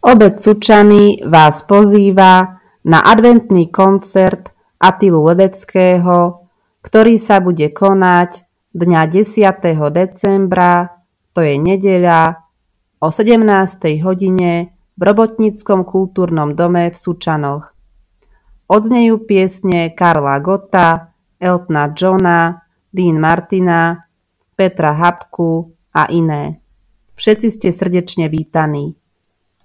Obec Sučany vás pozýva na adventný koncert Attilu Ledeckého, ktorý sa bude konať dňa 10. decembra, to je nedeľa, o 17. hodine v Robotníckom kultúrnom dome v Sučanoch. Odznejú piesne Karla Gotta, Eltona Johna, Dean Martina, Petra Habku a iné. Všetci ste srdečne vítaní.